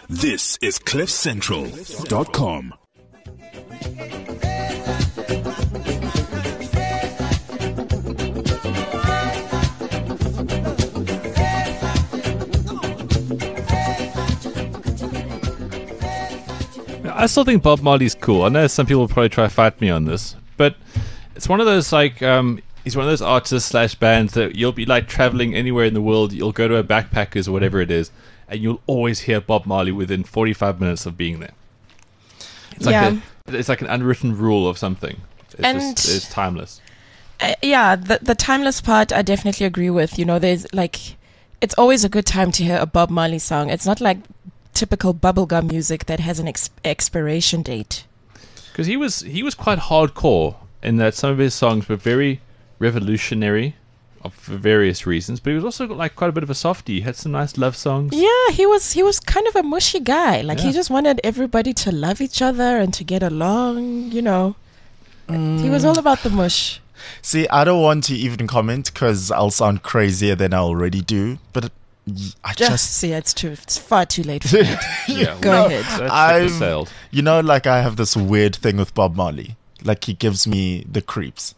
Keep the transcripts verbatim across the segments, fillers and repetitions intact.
This is cliff central dot com. I still think Bob Marley's cool. I know some people will probably try to fight me on this, but it's one of those, like, um, he's one of those artists slash bands that you'll be like traveling anywhere in the world. You'll go to a backpackers or whatever it is, and you'll always hear Bob Marley within forty-five minutes of being there. It's like yeah. a, it's like an unwritten rule of something. It's And- just, it's timeless. Uh, yeah, the the timeless part I definitely agree with. You know, there's like, it's always a good time to hear a Bob Marley song. It's not like typical bubblegum music that has an ex- expiration date. Because he was he was quite hardcore in that some of his songs were very revolutionary, of, for various reasons. But he was also like quite a bit of a softie. He had some nice love songs. Yeah, he was he was kind of a mushy guy. Like Yeah. he just wanted everybody to love each other and to get along. You know, he was all about the mush. See, I don't want to even comment because I'll sound crazier than I already do. But I Just, just, see, it's too it's far too late for that. Yeah, Go well, ahead. That ship I've- has sailed. you know, like I have this weird thing with Bob Marley. Like he gives me the creeps.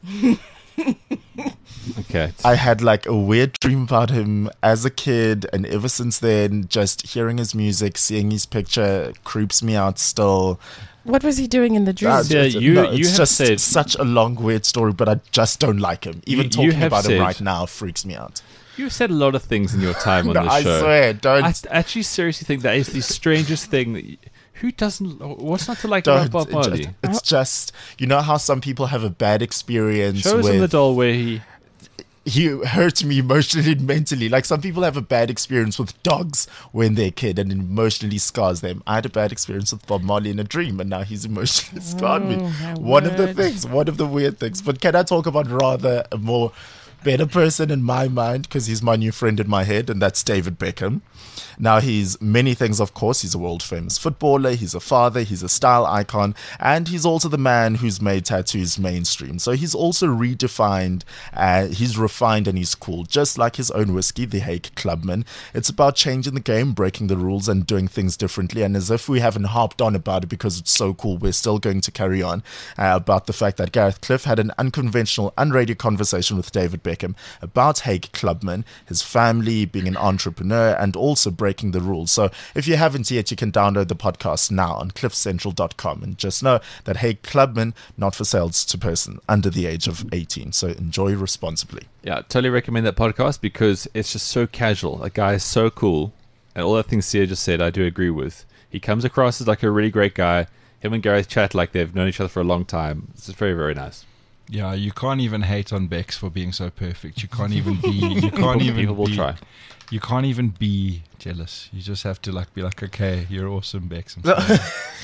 Okay. I had like a weird dream about him as a kid, and ever since then, just hearing his music, seeing his picture creeps me out still. What was he doing in the dream? Uh, Yeah, it's- you- no, you it's have just said- such a long, weird story, but I just don't like him. Even You- you talking have about said- him right now freaks me out. You've said a lot of things in your time on No, this I show. swear, don't. I actually seriously think that is the strangest thing. That you, who doesn't? What's not to like don't about Bob it Marley? just- it's just, you know how some people have a bad experience Show us with in the doll where he. he hurt me emotionally and mentally. Like some people have a bad experience with dogs when they're a kid and emotionally scars them. I had a bad experience with Bob Marley in a dream, and now he's emotionally scarred me. Oh, my One of the word. things, one of the weird things. But can I talk about rather a more better person in my mind, because he's my new friend in my head, and that's David Beckham. Now, he's many things, of course. He's a world-famous footballer, he's a father, he's a style icon, and he's also the man who's made tattoos mainstream. So he's also redefined, uh, he's refined, and he's cool, just like his own whiskey, the Hague Clubman. It's about changing the game, breaking the rules, and doing things differently. And as if we haven't harped on about it because it's so cool, we're still going to carry on uh, about the fact that Gareth Cliff had an unconventional, unrated conversation with David Beckham about Hague Clubman, his family, being an entrepreneur, and also breaking the rules. So if you haven't yet, you can download the podcast now on cliff central dot com, and just know that Hague Clubman, not for sale to person under the age of eighteen. So enjoy responsibly. Yeah, totally recommend that podcast because it's just so casual. That guy is so cool, and all the things Sia just said, I do agree with. He comes across as like a really great guy. Him and Gareth chat like they've known each other for a long time. It's just very, very nice. Yeah, you can't even hate on Bex for being so perfect. You can't even be. You can't even People will be, try. You can't even be jealous. You just have to like be like, okay, you're awesome, Bex. I'm sorry.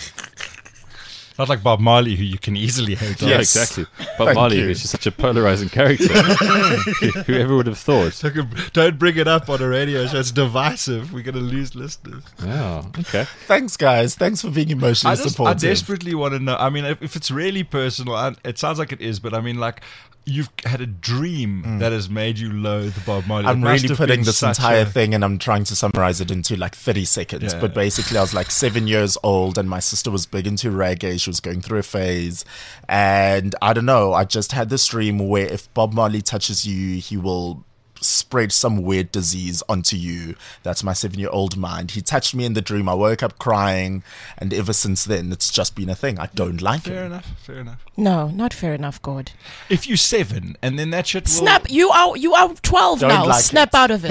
Not like Bob Marley, who you can easily hate on. Yeah, Yes. exactly. Bob Thank Marley you. is just such a polarizing character. Whoever would have thought? Don't bring it up on a radio show. It's divisive. We're going to lose listeners. Oh, okay. Thanks, guys. Thanks for being emotionally I, just, I supportive. desperately want to know. I mean, if, if it's really personal, I, it sounds like it is, but I mean, like, you've had a dream that has made you loathe Bob Marley. I'm It must really have putting been this such entire a- thing, and I'm trying to summarize it into like thirty seconds. Yeah. But basically, I was like seven years old, and my sister was big into reggae. She was going through a phase. And I don't know, I just had this dream where if Bob Marley touches you, he will spread some weird disease onto you. That's my seven-year-old mind. He touched me in the dream. I woke up crying, and ever since then, it's just been a thing. I don't like Fair it. enough, fair enough. No, not fair enough, God. If you're seven, and then that shit will... Snap! You are you are twelve Don't now. like Snap it. out of it.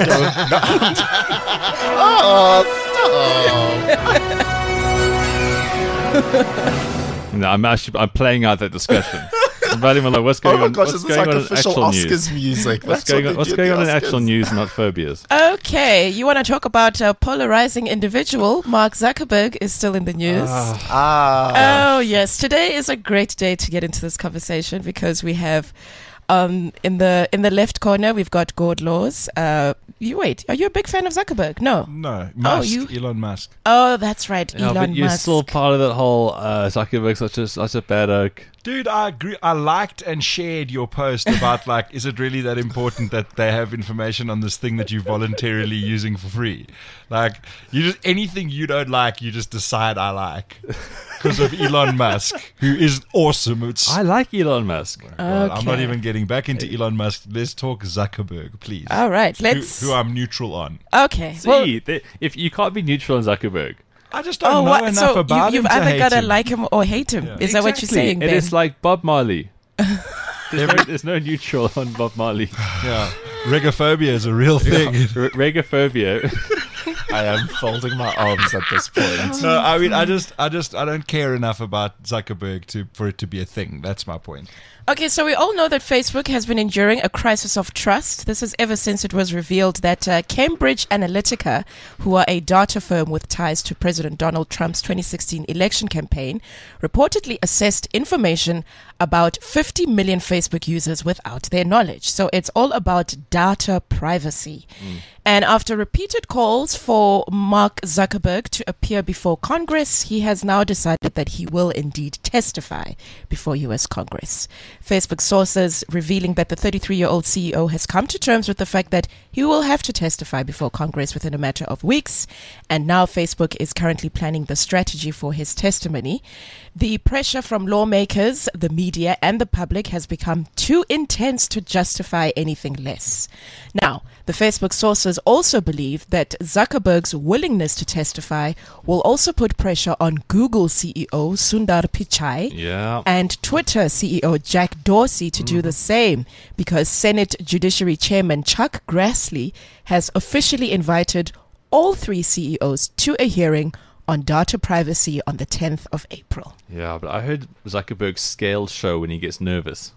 No, I'm actually I'm playing out that discussion. I'm writing my like, what's going Oh my on? gosh, what's this is going like on in official actual Oscars news? music. What's That's going what on? they What's do at going the on in actual Oscars. news, not phobias? Okay, you want to talk about a polarizing individual? Mark Zuckerberg is still in the news. Ah. Oh yes, today is a great day to get into this conversation because we have, um, in the in the left corner we've got Gord Laws. Uh, you wait, are you a big fan of Zuckerberg? No. No, Musk, you- Elon Musk. Oh, that's right, No, Elon but you're Musk. still part of that whole uh, Zuckerberg such a such a bad oak. Dude, I agree. I liked and shared your post about like, is it really that important that they have information on this thing that you're voluntarily using for free? Like, you just anything you don't like, you just decide I like because of Elon Musk, who is awesome. It's I like Elon Musk. God, I'm not Okay. even getting back into Elon Musk. Let's talk Zuckerberg, please. All right, Who, let's. who I'm neutral on. Okay. Well, See, they- if you can't be neutral on Zuckerberg, I just don't oh, know what? enough So you, about you've him to either hate got to him. like him or hate him. Is that what you're Exactly. saying, It Ben? is like Bob Marley. There's no, there's no neutral on Bob Marley. Yeah, regophobia is a real thing. R- Regophobia. I am folding my arms at this point. No, I mean, I just, I just, I don't care enough about Zuckerberg to for it to be a thing. That's my point. Okay, so we all know that Facebook has been enduring a crisis of trust. This is ever since it was revealed that uh, Cambridge Analytica, who are a data firm with ties to President Donald Trump's twenty sixteen election campaign, reportedly assessed information about fifty million Facebook users without their knowledge. So it's all about data privacy. And after repeated calls for Mark Zuckerberg to appear before Congress, he has now decided that he will indeed testify before U S Congress. Facebook sources revealing that the thirty-three-year-old C E O has come to terms with the fact that he will have to testify before Congress within a matter of weeks. And now Facebook is currently planning the strategy for his testimony. The pressure from lawmakers, the media, and the public has become too intense to justify anything less. Now, the Facebook sources also believe that Zuckerberg's willingness to testify will also put pressure on Google C E O Sundar Pichai Yeah. and Twitter C E O Jack Dorsey to do the same, because Senate Judiciary Chairman Chuck Grassley has officially invited all three C E Os to a hearing on data privacy on the tenth of April. Yeah, but I heard Zuckerberg scales show when he gets nervous.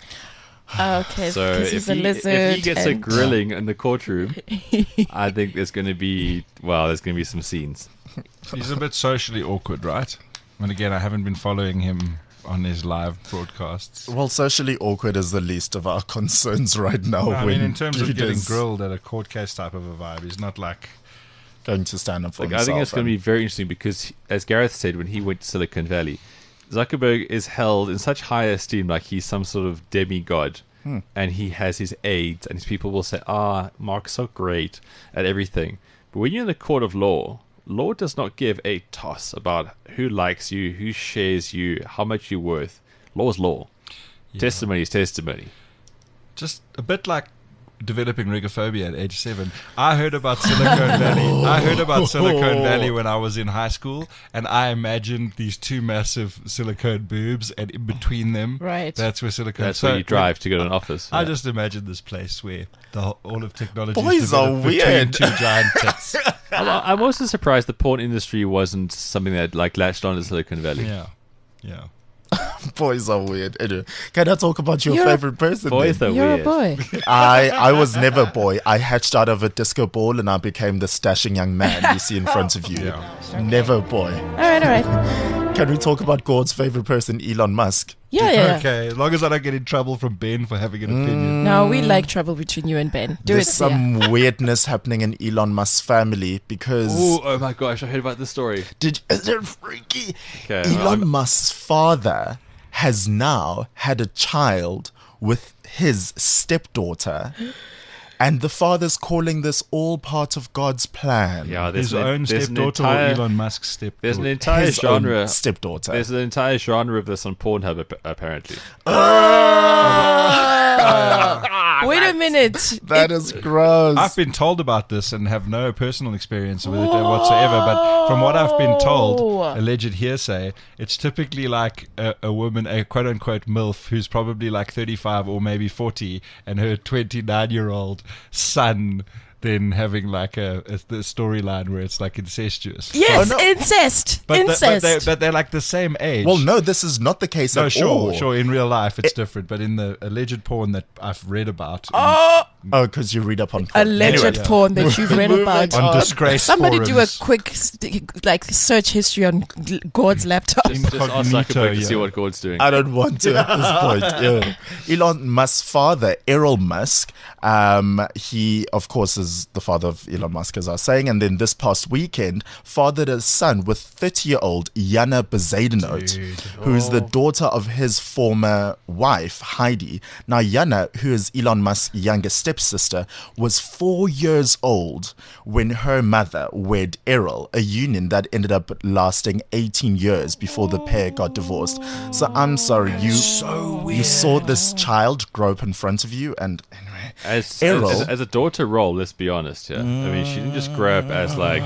Okay, So because if he's a he, lizard. if he gets a and- grilling in the courtroom, I think there's going to be, well, there's going to be some scenes. He's a bit socially awkward, right? And again, I haven't been following him on his live broadcasts. Well, socially awkward is the least of our concerns right now. No, I when mean, in terms of he getting is grilled at a court case type of a vibe, he's not like. going to stand up for Like, I himself. think it's going to and- be very interesting because, he- as Gareth said, when he went to Silicon Valley, Zuckerberg is held in such high esteem, like he's some sort of demigod. Hmm. And he has his aides, and his people will say, ah, Mark's so great at everything. But when you're in the court of law, law does not give a toss about who likes you, who shares you, how much you're worth. Law is law. Yeah. Testimony is testimony. Just a bit like developing rigophobia at age seven. I heard about Silicon Valley. I heard about Silicon Valley when I was in high school, and I imagined these two massive silicone boobs, and in between them, Right. that's where Silicon. That's so where you drive to go to an office. I Yeah. just imagine this place where the whole, all of technology Boys is are developed between weird. two giant tits. I'm, I'm also surprised the porn industry wasn't something that like latched on to Silicon Valley. Yeah, yeah. Boys are weird. Anyway, can I talk about your You're a- favorite person? Boys, then? they're You're weird. a boy. I I was never a boy. I hatched out of a disco ball and I became the stashing young man you see in front of you. Yeah. Never a boy. All right, all right. Can we talk about Gord's favorite person, Elon Musk? Yeah, yeah. yeah. Okay, as long as I don't get in trouble from Ben for having an Mm. opinion. No, we like trouble between you and Ben. Do There's it, some weirdness happening in Elon Musk's family because Ooh, oh my gosh, I heard about this story. did is it freaky? Okay, Elon I'm- Musk's father has now had a child with his stepdaughter. And the father's calling this all part of God's plan. Yeah, there's His an, own there's an stepdaughter entire, or Elon Musk's stepdaughter? There's an entire His own genre. stepdaughter. There's an entire genre of this on Pornhub, ap- apparently. Wait a minute. That is gross. I've been told about this and have no personal experience with it whatsoever, but from what I've been told, Whoa. alleged hearsay, it's typically like a, a woman, a quote unquote MILF, who's probably like thirty-five or maybe forty, and her twenty-nine year old son then having like a, a the storyline where it's like incestuous. Yes, Oh, no. incest. But, the- but, incest. they, but they're like the same age. well, no, this is not the case No, at sure, all. sure. In real life, it's different, but in the alleged porn that I've read about, in oh, Oh, because you read up on porn. alleged Anyway, porn that you've read about. on disgrace Somebody do a forums. quick st- like search history on G- Gord's laptop. Just, just ask Zuckerberg Incognito, to see yeah. what Gord's doing. I don't want to at this point. Yeah. Elon Musk's father, Errol Musk, um, he, of course, is the father of Elon Musk, as I was saying. And then this past weekend, fathered a son with thirty-year-old Yana Bezuidenhout, who is the daughter of his former wife, Heidi. Now, Yana, who is Elon Musk's younger stepsister, was four years old when her mother wed Errol, a union that ended up lasting eighteen years before the pair got divorced. So I'm sorry, you you saw this child grow up in front of you, and anyway, As, Errol. as, as a daughter role, let's be honest here. I mean, she didn't just grow up as like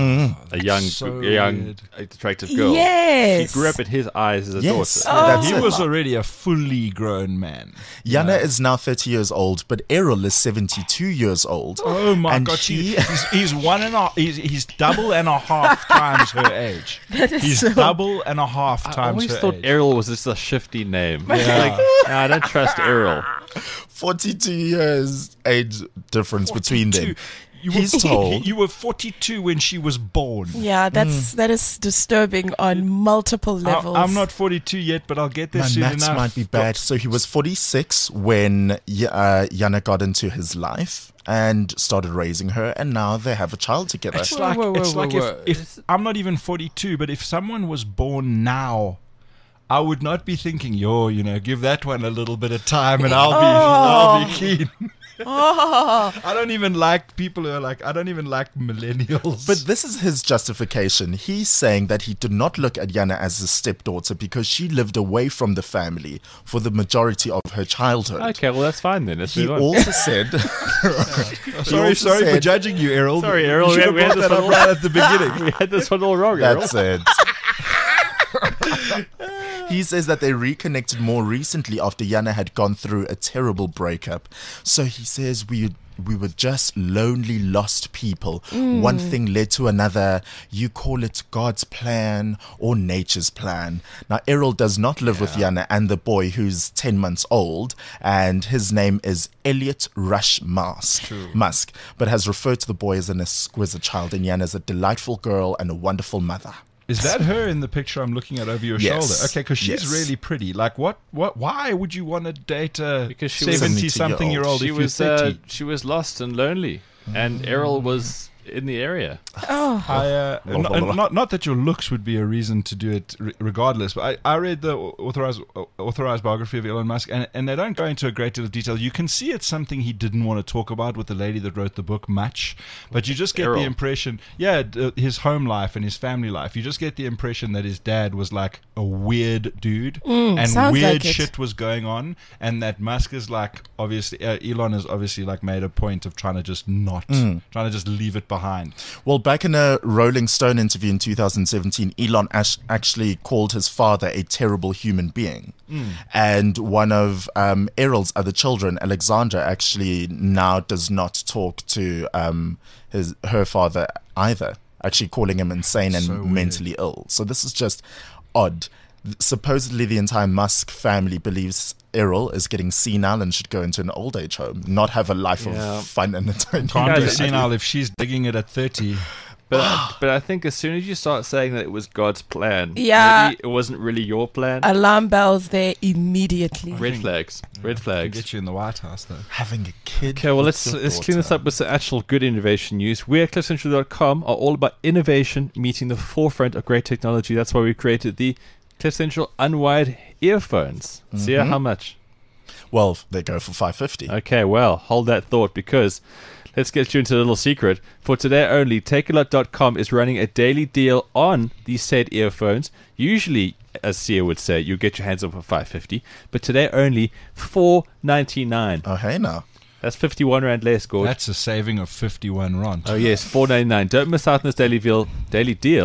a young, So a young, weird. attractive girl. Yes. She grew up in his eyes as a Yes. daughter. Oh. That's He it. was already a fully grown man. Yana is now thirty years old, but Errol is seventy-two years old. Oh my and god, she- she, he's, he's one and a he's, he's double and a half times her age. He's so- double and a half I times always her thought age. Errol was just a shifty name. Yeah. Like, nah, I don't trust Errol. forty-two years age difference between them. You He's were, told. you were forty-two when she was born. Yeah, that's that is disturbing on multiple I, levels. I'm not forty-two yet, but I'll get there My soon maths enough. might be bad. So he was forty-six when Y- uh, Yana got into his life and started raising her, and now they have a child together. It's Whoa, like whoa, whoa, it's whoa, like whoa. if, if I'm not even forty-two, but if someone was born now, I would not be thinking, yo, you know, give that one a little bit of time, and I'll be I'll be keen. Oh, I don't even like people who are like I don't even like millennials. But this is his justification. He's saying that he did not look at Yana as his stepdaughter because she lived away from the family for the majority of her childhood. Okay, well that's fine then. Let's He move on. also said, sorry, also sorry for said- judging you, Errol. Sorry, You Errol, we should had- have we had brought this that up one right at the beginning. we had this one all wrong, Errol. That's it. He says that they reconnected more recently after Yana had gone through a terrible breakup. So he says we we were just lonely, lost people. One thing led to another. You call it God's plan or nature's plan. Now, Errol does not live with Yana and the boy who's ten months old, and his name is Elliot Rush Musk, Musk, but has referred to the boy as an exquisite child, and Yana is a delightful girl and a wonderful mother. Is that her in the picture I'm looking at over your Yes. shoulder? Okay, because she's Yes. really pretty. Like, what? What? Why would you want to date a Because she was seventy-something-year-old She if you're was uh, thirty? she was lost and lonely, and Errol was in the area. oh, I, uh, Blah, blah, n- blah. not not that your looks would be a reason to do it re- regardless, but I, I read the authorized authorized biography of Elon Musk, and, and they don't go into a great deal of detail. You can see it's something he didn't want to talk about with the lady that wrote the book much, but you just get Errol. the impression, yeah, d- his home life and his family life. You just get the impression that his dad was like a weird dude, and sounds weird like it. shit was going on, and that Musk is like obviously uh, Elon has obviously like made a point of trying to just not trying to just leave it behind. Well, back in a Rolling Stone interview in two thousand seventeen, Elon ash- actually called his father a terrible human being. And one of um, Errol's other children, Alexandra, actually now does not talk to um, his her father either, actually calling him insane and So weird. mentally ill. So this is just odd. Supposedly, the entire Musk family believes Errol is getting senile and should go into an old age home, not have a life Yeah. of fun and entertainment. Can't be guys- senile if she's digging it at thirty. But but I think as soon as you start saying that it was God's plan, Yeah. maybe it wasn't really your plan. alarm bells there immediately. Red flags, red Can flags. get you in the White House though. Having a kid. Okay, well with let's your let's clean this daughter. up with some actual good innovation news. We at cliff central dot com are all about innovation meeting the forefront of great technology. That's why we created the Cliff Central unwired earphones. See Mm-hmm. how much? Well, they go for five fifty. Okay, well, hold that thought because let's get you into a little secret. For today only, take a lot dot com is running a daily deal on these said earphones. Usually, as Sia would say, you get your hands on for five fifty, but today only four ninety-nine. Oh, hey now. That's fifty-one rand less, Gord. That's a saving of fifty-one rand. Oh yes, four ninety-nine. Don't miss out on this daily deal. Daily deal.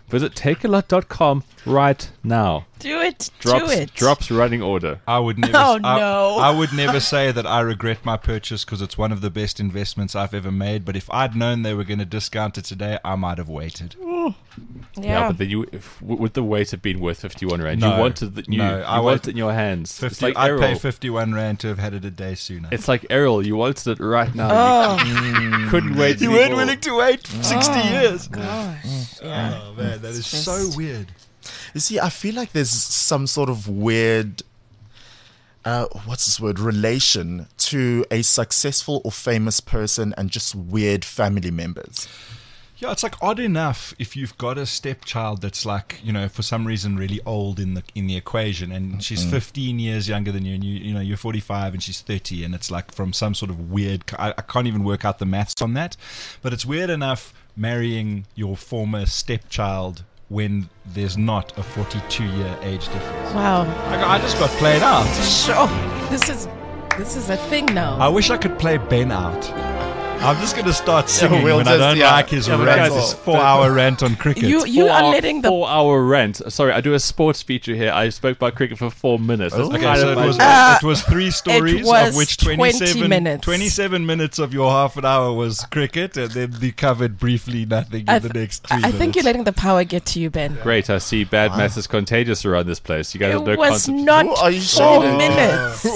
Visit takealot dot com right now. Do it. Drops, do it. drops running order. I would never. Oh, I, no. I would never say that I regret my purchase because it's one of the best investments I've ever made. But if I'd known they were going to discount it today, I might have waited. Yeah. Yeah, but then you, if, would the weight have been worth fifty-one rand? No. You wanted the, you, No, you I wanted want it in your hands. Fifty. It's like I'd Errol. pay fifty-one rand to have had it a day sooner. It's like Errol. You wanted it right now. Oh, You couldn't wait. you weren't willing to wait sixty Oh, years. gosh. Yeah. Oh man, that is It's so just- weird. You see, I feel like there's some sort of weird, uh, what's this word, relation to a successful or famous person and just weird family members. Yeah, it's like odd enough if you've got a stepchild that's like, you know, for some reason really old in the in the equation, and she's fifteen years younger than you, and you you know you're forty-five and she's thirty, and it's like from some sort of weird. I, I can't even work out the maths on that, but it's weird enough marrying your former stepchild when there's not a forty-two year age difference. Wow. I, got- I just got played out. Sure. This is this is a thing now. I wish I could play Ben out. I'm just going to start singing we'll when I just- don't yeah. like his Yeah, but rant, guys, his four-hour rant on cricket. you you Four are hour- letting the four hour rant. Sorry, I do a sports feature here. I spoke about cricket for four minutes. That's Okay, kind so of it my- was, Uh, it was three stories, was of which twenty twenty-seven minutes. twenty-seven minutes of your half an hour was cricket, and then you covered briefly nothing in I the th- next three I minutes. think you're letting the power get to you, Ben. Great. I see bad maths is contagious around this place. You guys have no It was concept. not Who are you four shading? minutes.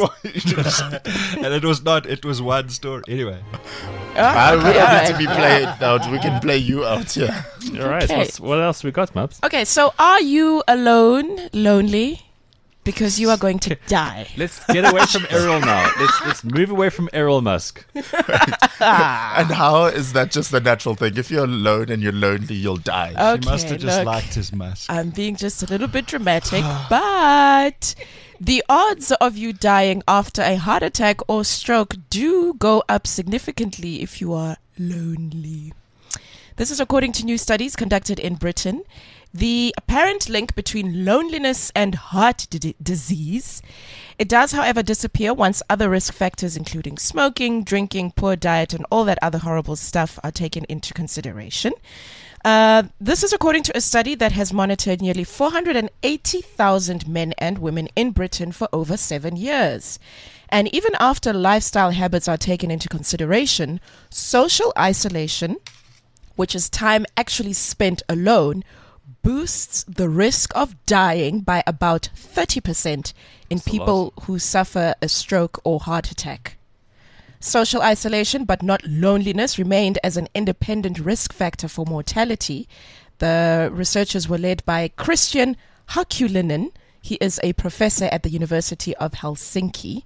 and it was not, it was one story. Anyway, Uh, we okay, don't alright. need to be played out. We can play you out here. All right. Okay. What's, what else we got, Maps? Okay, so are you alone, lonely? Because you are going to die. Let's get away from Errol now. Let's let's move away from Errol Musk. And how is that just the natural thing? If you're alone and you're lonely, you'll die. Okay, he must have just look, liked his musk. I'm being just a little bit dramatic, but the odds of you dying after a heart attack or stroke do go up significantly if you are lonely. This is according to new studies conducted in Britain. The apparent link between loneliness and heart d- disease. It does, however, disappear once other risk factors, including smoking, drinking, poor diet, and all that other horrible stuff, are taken into consideration. Uh, this is according to a study that has monitored nearly four hundred eighty thousand men and women in Britain for over seven years. And even after lifestyle habits are taken into consideration, social isolation, which is time actually spent alone, boosts the risk of dying by about thirty percent in That's a people who suffer a stroke or heart attack. Social isolation, but not loneliness, remained as an independent risk factor for mortality. The researchers were led by Christian Hakulinen. He is a professor at the University of Helsinki.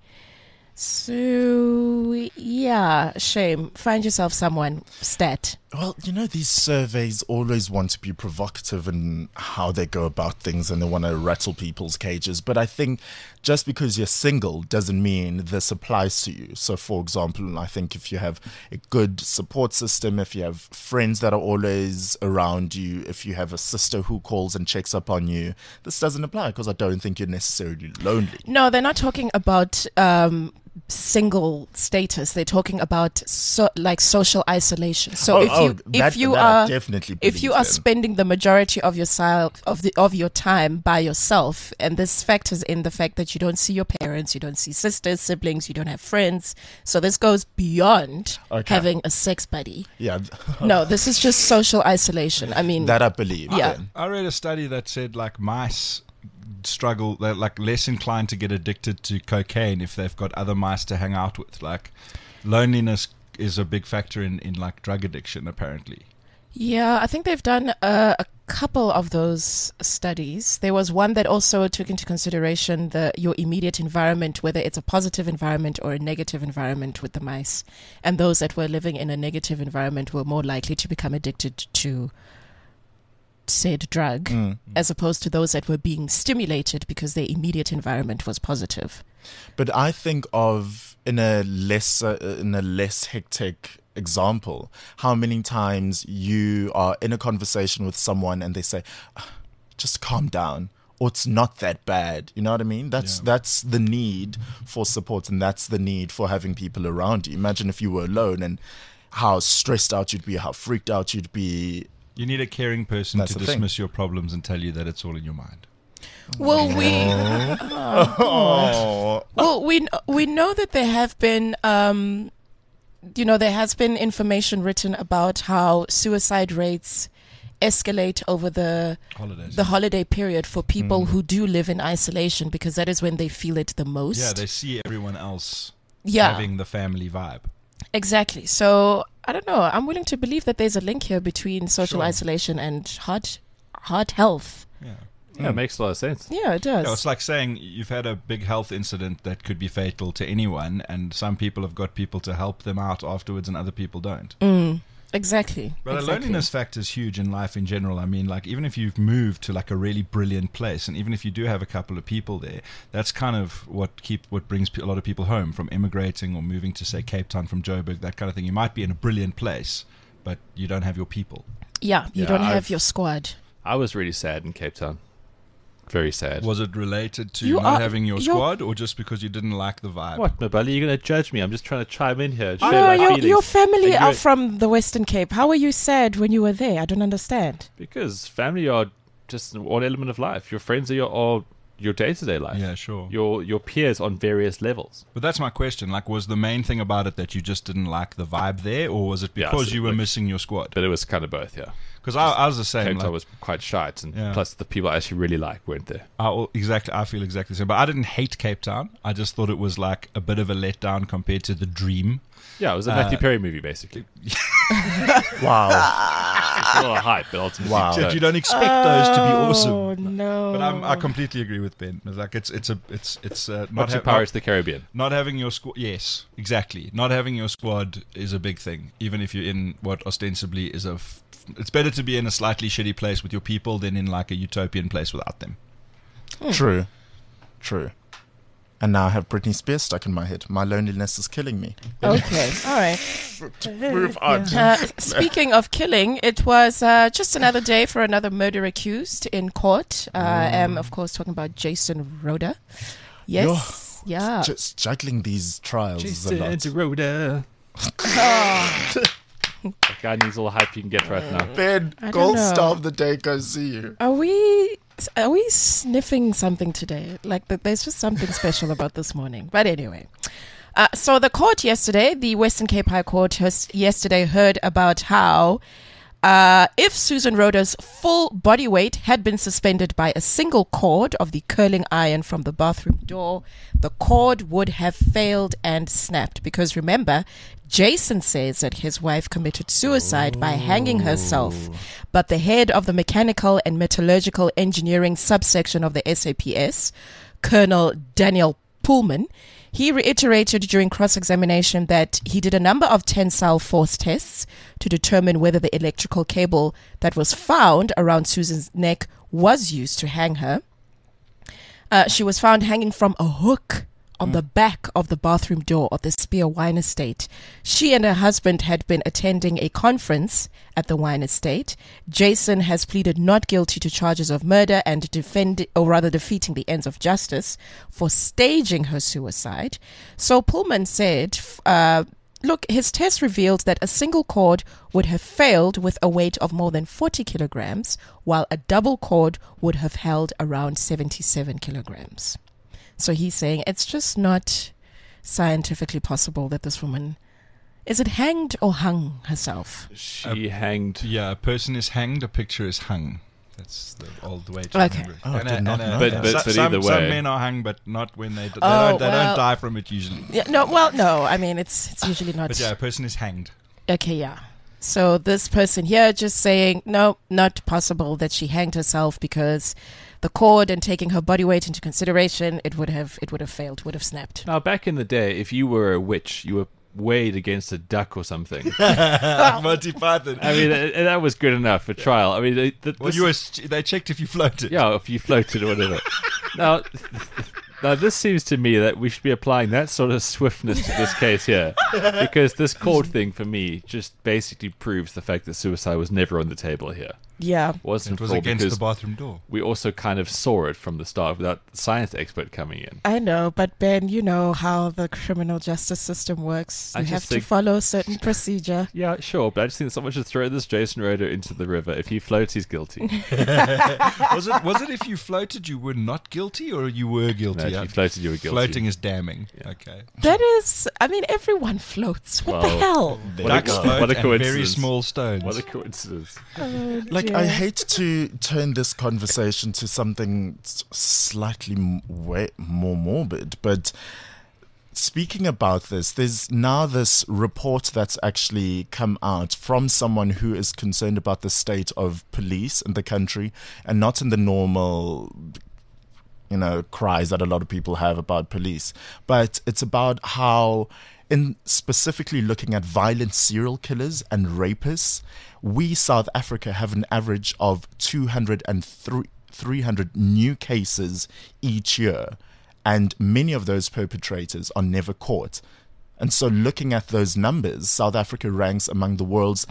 So, yeah, shame. Find yourself someone. Stat. Well, you know, these surveys always want to be provocative in how they go about things, and they want to rattle people's cages. But I think just because you're single doesn't mean this applies to you. So, for example, I think if you have a good support system, if you have friends that are always around you, if you have a sister who calls and checks up on you, this doesn't apply because I don't think you're necessarily lonely. No, they're not talking about um, single status. They're talking about so, like social isolation. So Oh, if oh, you that- if you that I are definitely if you believe are in. spending the majority of yourself of the of your time by yourself, and this factors in the fact that you don't see your parents, you don't see sisters, siblings, you don't have friends. So this goes beyond Okay. having a sex buddy. Yeah, No, this is just social isolation. I mean, that I believe. Yeah. I read a study that said like mice struggle, they're like less inclined to get addicted to cocaine if they've got other mice to hang out with. Like loneliness is a big factor in, in like drug addiction apparently. yeah, I think they've done a, a couple of those studies. There was one that also took into consideration the your immediate environment, whether it's a positive environment or a negative environment with the mice. And those that were living in a negative environment were more likely to become addicted to said drug, Mm. as opposed to those that were being stimulated because their immediate environment was positive. But I think of in a less uh, in a less hectic example, how many times you are in a conversation with someone and they say, "Ah, "Just calm down," or "It's not that bad." You know what I mean? That's Yeah. that's the need for support, and that's the need for having people around you. Imagine if you were alone and how stressed out you'd be, how freaked out you'd be. You need a caring person That's to the thing. dismiss your problems and tell you that it's all in your mind. Well, we Oh, well we kn- we know that there have been um, you know, there has been information written about how suicide rates escalate over the Holidays. the holiday period for people who do live in isolation, because that is when they feel it the most. yeah, they see everyone else Yeah. having the family vibe. Exactly. So I don't know. I'm willing to believe that there's a link here between social Sure. isolation and heart heart health. Yeah. Yeah, it makes a lot of sense. Yeah, it does. Yeah, it's like saying you've had a big health incident that could be fatal to anyone, and some people have got people to help them out afterwards, and other people don't. Mm, exactly. But the exactly. loneliness factor is huge in life in general. I mean, like, even if you've moved to like a really brilliant place, and even if you do have a couple of people there, that's kind of what keep what brings pe- a lot of people home from immigrating or moving to, say, Cape Town from Joburg, that kind of thing. You might be in a brilliant place, but you don't have your people. Yeah, you Yeah, don't have I've- your squad. I was really sad in Cape Town. Very sad. Was it related to You not are- having your you're- squad, or just because you didn't like the vibe? What, Mabali? You're going to judge me? I'm just trying to chime in here. and share No, my your, feelings. your family And are you're- from the Western Cape. How were you sad when you were there? I don't understand. Because family are just one element of life. Your friends are your are your day-to-day life. Yeah, sure. Your your peers on various levels. But that's my question. Like, was the main thing about it that you just didn't like the vibe there, or was it Yeah, because so, you were like- missing your squad? But it was kind of both, yeah. Because I, I was the same. Cape like- Town was quite shite, and Yeah. plus the people I actually really like weren't there. I, al- exactly, I feel exactly the same. But I didn't hate Cape Town. I just thought it was like a bit of a letdown compared to the dream. Yeah, it was a Uh, Matthew Perry movie, basically. wow. It's a lot of hype, but ultimately, Wow. no. You don't expect those to be Oh awesome. no! But I'm, I completely agree with Ben. It's like it's it's a it's it's uh, not, Watching ha- Pirates not of the Caribbean. not having your squad. Yes, exactly. Not having your squad is a big thing. Even if you're in what ostensibly is a, f- it's better to be in a slightly shitty place with your people than in like a utopian place without them. True. True. And now I have Britney Spears stuck in my head. My loneliness is killing me. Okay, all right. Move on. Uh, speaking of killing, it was uh, just another day for another murder accused in court. Uh, I am, of course, talking about Jason Rhoda. Yes, yeah. Just juggling these trials is a lot. Deruda. Oh, That guy needs all the hype you can get right now. Ben, I don't gold know. star of the day goes see you. are we are we sniffing something today? Like, th- there's just something special about this morning. But anyway. Uh, so the court yesterday, the Western Cape High Court, has yesterday heard about how uh, if Susan Rhoda's full body weight had been suspended by a single cord of the curling iron from the bathroom door, the cord would have failed and snapped. Because remember, Jason says that his wife committed suicide by hanging herself. But the head of the Mechanical and Metallurgical Engineering subsection of the S A P S, Colonel Daniel Pullman, he reiterated during cross-examination that he did a number of tensile force tests to determine whether the electrical cable that was found around Susan's neck was used to hang her. Uh, she was found hanging from a hook on the back of the bathroom door of the Spear Wine Estate. She and her husband had been attending a conference at the wine estate. Jason has pleaded not guilty to charges of murder and defend, or rather defeating the ends of justice for staging her suicide. So Pullman said, uh, look, his test revealed that a single cord would have failed with a weight of more than forty kilograms, while a double cord would have held around seventy-seven kilograms. So he's saying it's just not scientifically possible that this woman, is it hanged or hung herself? She hanged. Yeah, a person is hanged, a picture is hung. That's the old way to Okay. remember it. Oh, I did not know But- that. but- so- but some, either some way- men are hung, but not when they, d- they, Oh, don't, they well. don't die from it usually. Yeah, no, well, no, I mean, it's it's usually not. But yeah, a person is hanged. Okay, yeah. So this person here just saying, no, not possible that she hanged herself because the cord and taking her body weight into consideration, it would have it would have failed, would have snapped. Now, back in the day, if you were a witch, you were weighed against a duck or something. Monty Python. I mean, uh, that was good enough for trial. I mean, the, the, well, this- you were, they checked if you floated. yeah, if you floated or whatever. now, now, this seems to me that we should be applying that sort of swiftness to this case here, because this cord thing for me just basically proves the fact that suicide was never on the table here. Yeah. wasn't It was full against because the bathroom door. we also kind of saw it from the start without the science expert coming in. I know, but Ben, you know how the criminal justice system works. I You just have to think- follow a certain procedure. Yeah, sure, but I just think someone should throw this Jason Roeder into the river. If he floats, he's guilty. Was it? Was it if you floated, you were not guilty, or you were No, guilty? if Yeah. you floated, you were guilty. Floating is damning. Yeah. Okay. That is, I mean, everyone floats. What the Well, hell? There What a you Ducks go. float What a and very coincidence. small stones. What a coincidence. Oh, Like, dear. I hate to turn this conversation to something s- slightly m- way more morbid, but speaking about this, there's now this report that's actually come out from someone who is concerned about the state of police in the country, and not in the normal, you know, cries that a lot of people have about police, but it's about how, in specifically looking at violent serial killers and rapists, we South Africa have an average of two hundred and three hundred new cases each year, and many of those perpetrators are never caught. And so looking at those numbers, South Africa ranks among the world's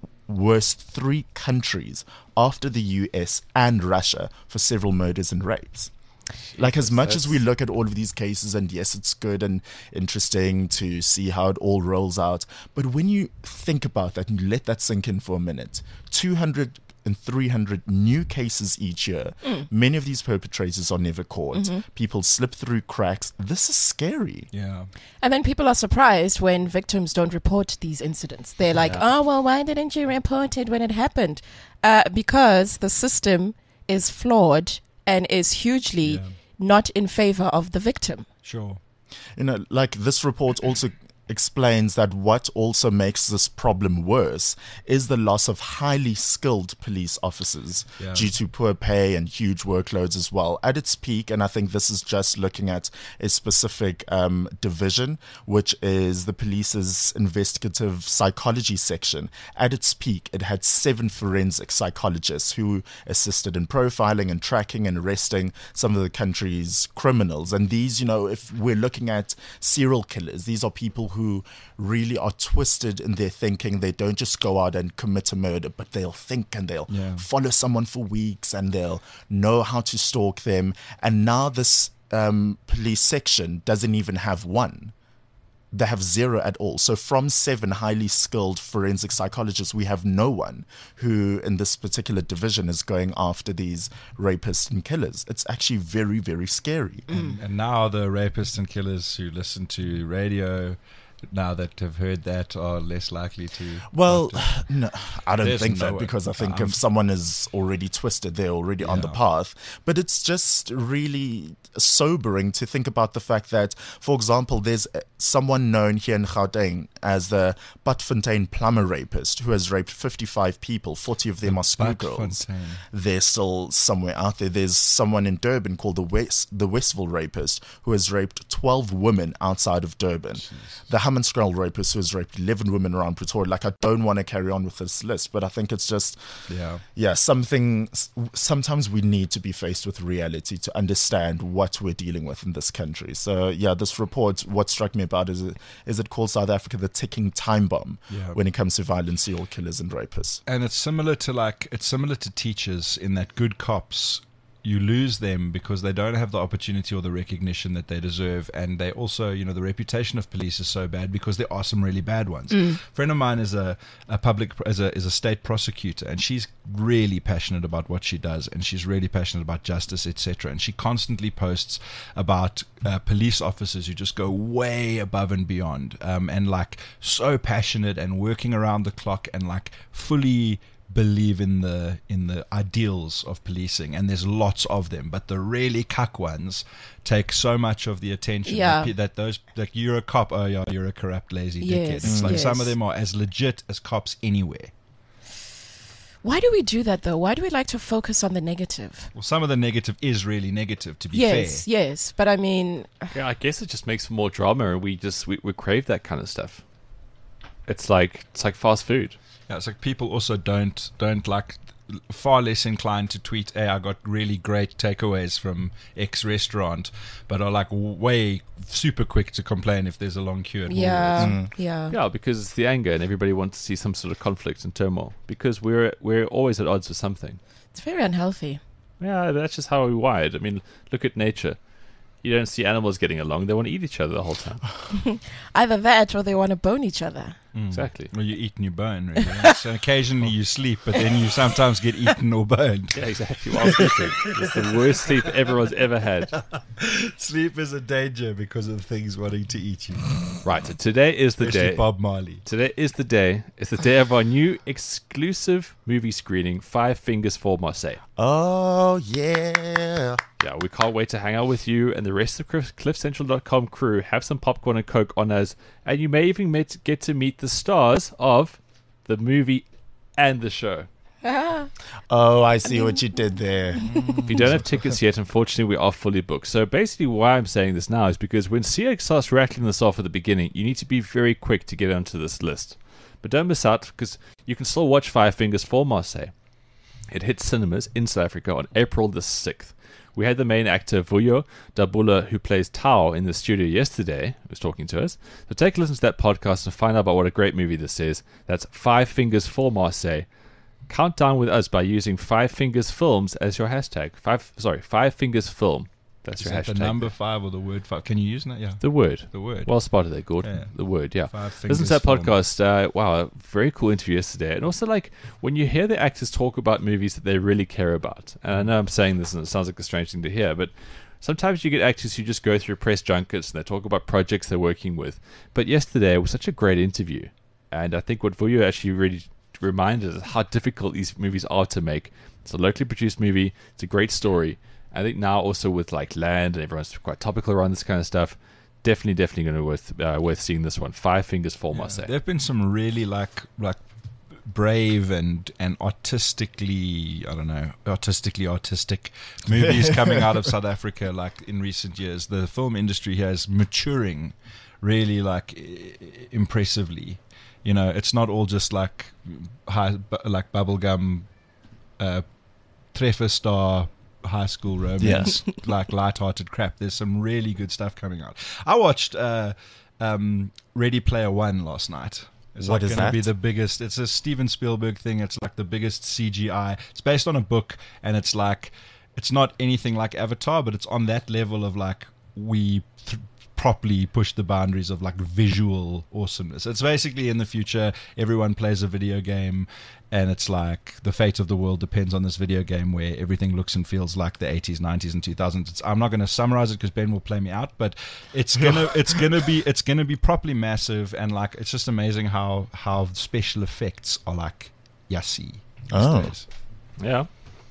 worst three countries after the U S and Russia for several murders and rapes. Like, as much as we look at all of these cases, and yes, it's good and interesting to see how it all rolls out, but when you think about that and you let that sink in for a minute, two hundred and three hundred new cases each year, many of these perpetrators are never caught. People slip through cracks. This is scary. Yeah. And then people are surprised when victims don't report these incidents. They're like, oh, well, why didn't you report it when it happened? Uh, because the system is flawed and is hugely Yeah. not in favor of the victim. Sure. You know, like, this report also explains that what also makes this problem worse is the loss of highly skilled police officers Yeah. due to poor pay and huge workloads as well. At its peak, and I think this is just looking at a specific um, division, which is the police's investigative psychology section. At its peak, it had seven forensic psychologists who assisted in profiling and tracking and arresting some of the country's criminals. And these, you know, if we're looking at serial killers, these are people who really are twisted in their thinking. They don't just go out and commit a murder, but they'll think and they'll Yeah. follow someone for weeks and they'll know how to stalk them. And now this um, police section doesn't even have one. They have zero at all. So from seven highly skilled forensic psychologists, we have no one who in this particular division is going after these rapists and killers. It's actually very, very scary. And, and now the rapists and killers who listen to radio, now that have heard that, are less likely to. Well, no, I don't There's think no that way. because I think Um, if someone is already twisted, they're already on the Yeah. path. But it's just really sobering to think about the fact that, for example, there's uh, someone known here in Gauteng as the Patfontein plumber rapist who has raped fifty-five people, forty of them are schoolgirls. Patfontein. They're still somewhere out there. There's someone in Durban called the West, the Westville rapist who has raped twelve women outside of Durban. The Hammanskraal rapist who has raped eleven women around Pretoria. Like, I don't want to carry on with this list, but I think it's just, Yeah. yeah, something, sometimes we need to be faced with reality to understand what we're dealing with in this country. So, yeah, this report, what struck me about is, is it calls South Africa the ticking time bomb Yeah. when it comes to violent serial killers and rapists. And it's similar to like it's similar to teachers in that good cops, you lose them because they don't have the opportunity or the recognition that they deserve, and they also, you know, the reputation of police is so bad because there are some really bad ones. A friend of mine is a, a public is a is a state prosecutor, and she's really passionate about what she does, and she's really passionate about justice, et cetera. And she constantly posts about uh, police officers who just go way above and beyond, um, and like so passionate and working around the clock and like fully believe in the in the ideals of policing, and there's lots of them, but the really cuck ones take so much of the attention Yeah. that, pe- that those like you're a cop, oh yeah, you're a corrupt lazy Yes, dickhead. It's like yes. some of them are as legit as cops anywhere. Why do we do that, though? Why do we like to focus on the negative? Well, some of the negative is really negative, to be Yes, fair. yes. But I mean, Yeah, I guess it just makes for more drama, and we just we, we crave that kind of stuff. It's like it's like fast food. Yeah, it's like people also don't don't like far less inclined to tweet, hey, I got really great takeaways from X restaurant, but are like way super quick to complain if there's a long queue at Yeah, Woolworths. yeah. Yeah, because it's the anger, and everybody wants to see some sort of conflict and turmoil. Because we're we're always at odds with something. It's very unhealthy. Yeah, that's just how we're wired. I mean, look at nature. You don't see animals getting along; they want to eat each other the whole time. Either that, or they want to bone each other. Mm. Exactly. Well, you eat and you burn, really. Right? So occasionally you sleep, but then you sometimes get eaten or burned. Yeah, exactly. While sleeping, it's the worst sleep everyone's ever had. Sleep is a danger because of things wanting to eat you. Right. So today is the Especially day. Bob Marley. Today is the day. It's the day of our new exclusive movie screening, Five Fingers for Marseille. Oh, yeah. Yeah, we can't wait to hang out with you and the rest of the cliff central dot com crew, have some popcorn and coke on us, and you may even met, get to meet the stars of the movie and the show. Oh, I see what you did there. If you don't have tickets yet, unfortunately, we are fully booked. So basically why I'm saying this now is because when C X starts rattling this off at the beginning, you need to be very quick to get onto this list. But don't miss out, because you can still watch Five Fingers for Marseille. It hits cinemas in South Africa on April the sixth. We had the main actor Vuyo Dabula, who plays Tao, in the studio yesterday, who was talking to us. So take a listen to that podcast and find out about what a great movie this is. That's Five Fingers for Marseille. Count down with us by using Five Fingers Films as your hashtag. Five, sorry, Five Fingers Film. That's Is your that hashtag. the number five or the word five? Can you use that? Yeah. The word. The word. Well spotted there, Gordon. Yeah. The word, yeah. Five Listen to that Fingers Film. podcast. Uh, wow, a very cool interview yesterday. And also, like, when you hear the actors talk about movies that they really care about, and I know I'm saying this and it sounds like a strange thing to hear, but sometimes you get actors who just go through press junkets and they talk about projects they're working with. But yesterday was such a great interview. And I think what Vuyo actually really reminded us how difficult these movies are to make. It's a locally produced movie. It's a great story. I think now also with like Land and everyone's quite topical around this kind of stuff, definitely, definitely going to be worth uh, worth seeing this one. Five Fingers for Marseille. There have been some really like like brave and and artistically, I don't know, artistically artistic movies coming out of South Africa. Like in recent years, the film industry here is maturing really like i- impressively. You know, it's not all just like high, bu- like bubblegum, uh, Treffer Star high school romance, like light-hearted crap. There's some really good stuff coming out. I watched uh, um, Ready Player One last night. It's What like is going to be that? the biggest. It's a Steven Spielberg thing. It's like the biggest C G I. It's based on a book, and it's like it's not anything like Avatar, but it's on that level of like we th- properly push the boundaries of like visual awesomeness. It's basically in the future, everyone plays a video game, and it's like the fate of the world depends on this video game where everything looks and feels like the eighties, nineties, and two thousands. It's, I'm not going to summarize it because Ben will play me out, but it's gonna it's gonna be it's gonna be properly massive, and like it's just amazing how how special effects are like yassi these Oh. days. Yeah.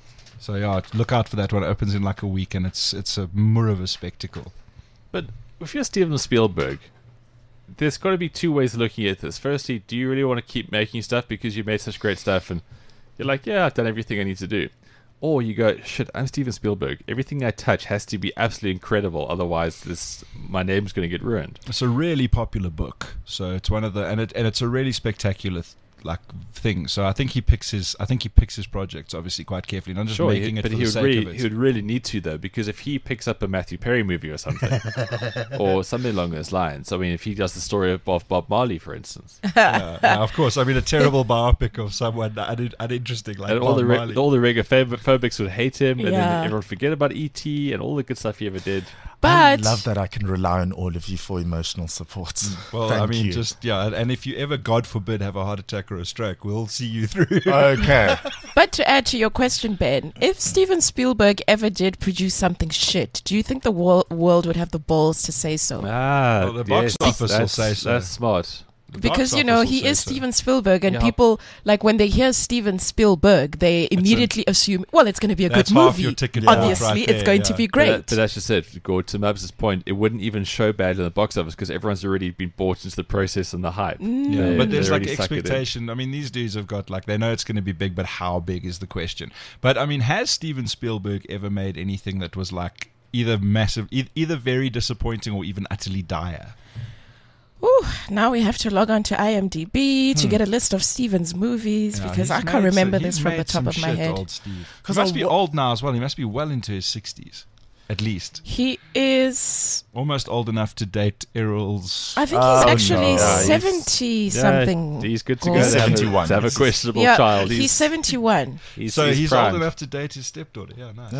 So yeah, look out for that one. It opens in like a week, and it's it's a more of a spectacle. But if you're Steven Spielberg, there's got to be two ways of looking at this. Firstly, do you really want to keep making stuff because you made such great stuff and you're like, yeah, I've done everything I need to do? Or you go, shit, I'm Steven Spielberg. Everything I touch has to be absolutely incredible. Otherwise, this my name's going to get ruined. It's a really popular book, so it's one of the and it and it's a really spectacular th- like thing. So I think he picks his I think he picks his projects obviously quite carefully, not just Sure, making he, it but for he the would, sake really, of it. he would really need to, though, because if he picks up a Matthew Perry movie or something, or something along those lines, I mean, if he does the story of Bob, Bob Marley, for instance, yeah, yeah, of course. I mean, a terrible biopic of someone un- uninteresting like and all Bob the, re- Marley. all the regaphobics would hate him, and then Yeah. everyone would forget about E T and all the good stuff he ever did. I But love that I can rely on all of you for emotional support. well, Thank I mean, you. just yeah. And if you ever, God forbid, have a heart attack or a stroke, we'll see you through. Okay. but to add to your question, Ben, if Steven Spielberg ever did produce something shit, do you think the wor- world would have the balls to say so? Ah, Well, the box yes, office will that's, say so. That's smart. The Because box you know office will he say is so. Steven Spielberg, and Yeah. people like when they hear Steven Spielberg, they immediately assume, well, it's going to be a That's good half movie. your ticket Obviously, right it's there, going yeah. to be But, that, great. but that's just it. Go to Mabs' point, it wouldn't even show bad in the box office because everyone's already been bought into the process and the hype. Mm. Yeah, They- but there's they like already suck it in. expectation. I mean, these dudes have got like they know it's going to be big, but how big is the question? But I mean, has Steven Spielberg ever made anything that was like either massive, e- either very disappointing or even utterly dire? Whew, now we have to log on to IMDb to Hmm. get a list of Steven's movies Yeah, because he's I can't made remember some- this he's from the made top some of my shit, head. Old Steve. He 'Cause must I be wa- old now as well. He must be well into his sixties, at least. He is, Almost old enough to date Errol's. I think Oh, he's actually no. Yeah, he's- seventy something. Yeah, he's good to go. Gordon. To have, a, seventy-one. to have a questionable Yeah, child. he's, seventy-one. he's, so he's, primed. old enough to date his stepdaughter. Yeah, nice.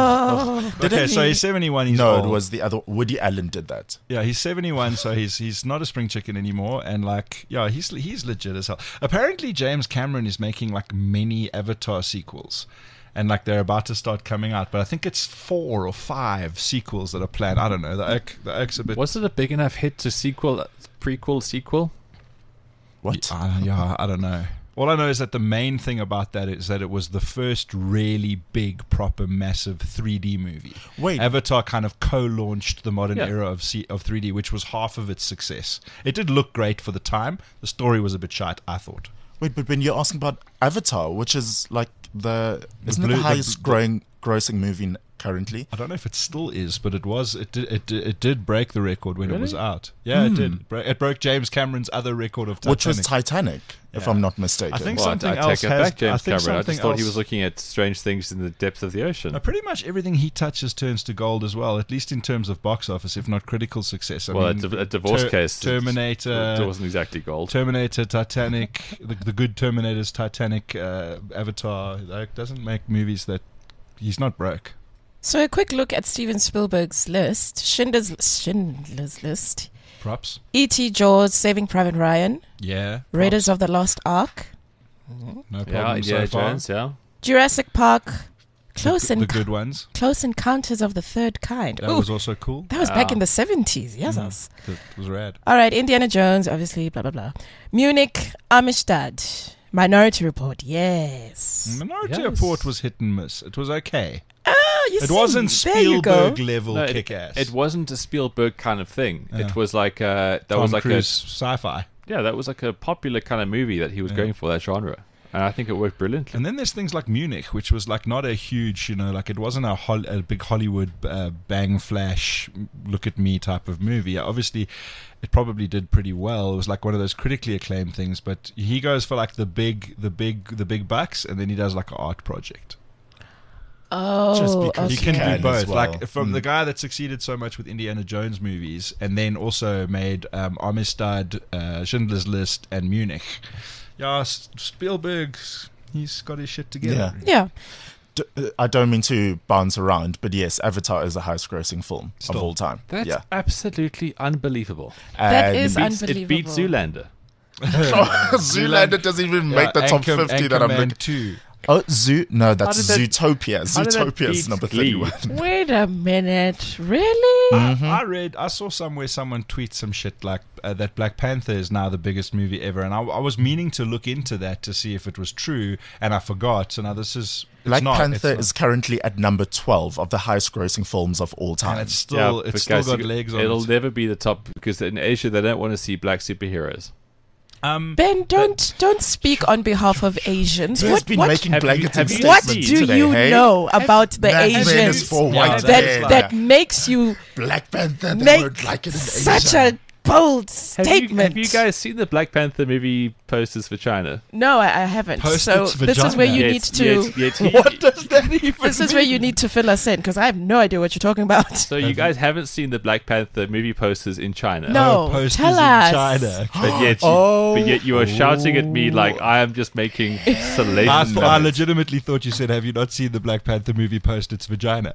Oh, Okay, Didn't so he- he's seventy-one. He's no, old. it was the other. Woody Allen did that. Yeah, he's seventy-one, so he's he's not a spring chicken anymore, and like, yeah, he's he's legit as hell. Apparently, James Cameron is making like many Avatar sequels, and like they're about to start coming out. But I think it's four or five sequels that are planned. I don't know. The oak, the oak's a bit. Was it a big enough hit to sequel, prequel, sequel? What? I don't, yeah, I don't know. All I know is that the main thing about that is that it was the first really big, proper, massive three D movie. Wait. Avatar kind of co-launched the modern Yeah. era of C- of three D, which was half of its success. It did look great for the time. The story was a bit shite, I thought. Wait, but when you're asking about Avatar, which is like the, isn't blue- it the- the highest the- growing grossing movie n- currently? I don't know if it still is, but it was. It did. It did, it did break the record when it was Really? out. Yeah, it did. It bro- It broke James Cameron's other record of Titanic. Hmm. Which was Titanic, if Yeah. I'm not mistaken. I think Well, something I, I else take it has- back, James I think Cameron. I something just thought he else- was looking at strange things in the depths of the ocean. Now, pretty much everything he touches turns to gold as well, at least in terms of box office, if not critical success. I well, mean, a, div- a divorce Ter- case. it's- Terminator, It wasn't exactly gold. Terminator, Titanic, the, the good Terminators, Titanic, uh, Avatar. Like, doesn't make movies that he's not broke. so a quick look at Steven Spielberg's list: Schindler's Schindler's List, Props. E T. Jaws, Saving Private Ryan, Yeah. Raiders of the Lost Ark, No yeah, problem so yeah, far. Jones, yeah. Jurassic Park, Close, the, the Enc- good ones. Close Encounters of the Third Kind. That Ooh, was also cool. that was back Ah. in the seventies. Yes, yes. That was rad. All right, Indiana Jones, obviously, blah blah blah. Munich, Amistad, Minority Report. Yes. Minority Yes. Report was hit and miss. It was okay. Oh, you It see, wasn't there you go. Spielberg level No, it, kick-ass. it wasn't a Spielberg kind of thing. Yeah. It was like a, that Tom was like Cruise sci-fi. a yeah, that was like a popular kind of movie that he was Yeah. going for, that genre, and I think it worked brilliantly. And then there's things like Munich, which was like not a huge, you know, like it wasn't a, hol- a big Hollywood uh, bang flash, look at me type of movie. Obviously, it probably did pretty well. It was like one of those critically acclaimed things. But he goes for like the big, the big, the big bucks, and then he does like an art project. Oh, Just because okay. He can Can do as both. well. Like from Mm. the guy that succeeded so much with Indiana Jones movies, and then also made um, Amistad, uh, Schindler's List, and Munich. Yeah, S- Spielberg, he's got his shit together. Yeah. D- uh, I don't mean to bounce around, but yes, Avatar is the highest grossing film Still. of all time. That's yeah. absolutely unbelievable. That And is It beats, it beats Unbelievable. Zoolander. Zoolander doesn't even make the top Anchor- fifty that I'm Anchorman looking. two. Oh, Zoo? No, that's How did Zootopia. how did that Zootopia is beat number Glee? thirty-one. Wait a minute. Really? Mm-hmm. I read, I saw somewhere someone tweet some shit like uh, that Black Panther is now the biggest movie ever, and I, I was meaning to look into that to see if it was true, and I forgot. So now this is it's Black not, Panther it's not. is currently at number twelve of the highest grossing films of all time. and it's still Yeah, it's but still guys, got you- legs on It'll it. never be the top because in Asia they don't want to see black superheroes. Um, Ben, don't don't speak on behalf of Asians. He's What been what, making Have you- blanketing have you what statements do today, you hey? know about the Black men is Asians for Yeah, white that's that men. that makes you Black Panther, they make won't like it in such Asia. a bold Have you, statement? have you guys seen the Black Panther movie posters for China? No, I, I haven't. Post so its this is where vagina. you Yet- need to. yet- yet he- what does that even This is where you need to fill us in because I have no idea what you're talking about. So you guys haven't seen the Black Panther movie posters in China? No. Oh, posters tell in us. China. But yet, you, Oh. but yet you are shouting at me like I am just making salacious I, thought, I comments. legitimately thought you said, "Have you not seen the Black Panther movie post? It's vagina."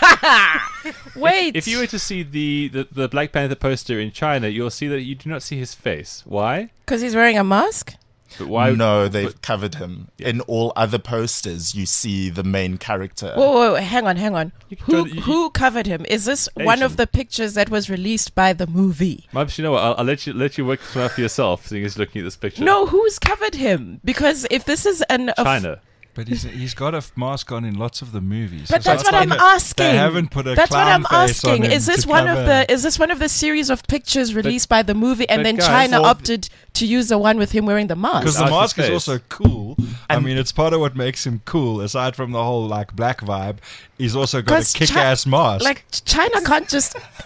Wait. If you were to see the, the, the Black Panther poster in China, you'll see that you do not see his face. Why? Because he's wearing a mask? But why? no, they've but- covered him. In all other posters, you see the main character. Whoa, whoa, whoa, hang on, hang on. You can Who try- you- who covered him? Is this one of Asian. the pictures that was released by the movie? Mubs, you know what? I'll, I'll let you let you work this one out for yourself, seeing as you're looking at this picture. No, who's covered him? Because if this is an a f- China. But he's he's got a f- mask on in lots of the movies. But So that's it's what I'm like asking. They haven't put a That's what clown I'm face on asking. him Is this to one of cover- the is this one of the series of pictures released by the movie and but then guys, China all- opted to use the one with him wearing the mask? Because the Out his mask is face. also cool. I And- mean, it's part of what makes him cool. Aside from the whole like black vibe, he's also got 'Cause a kick-ass Chi- mask. Like China can't just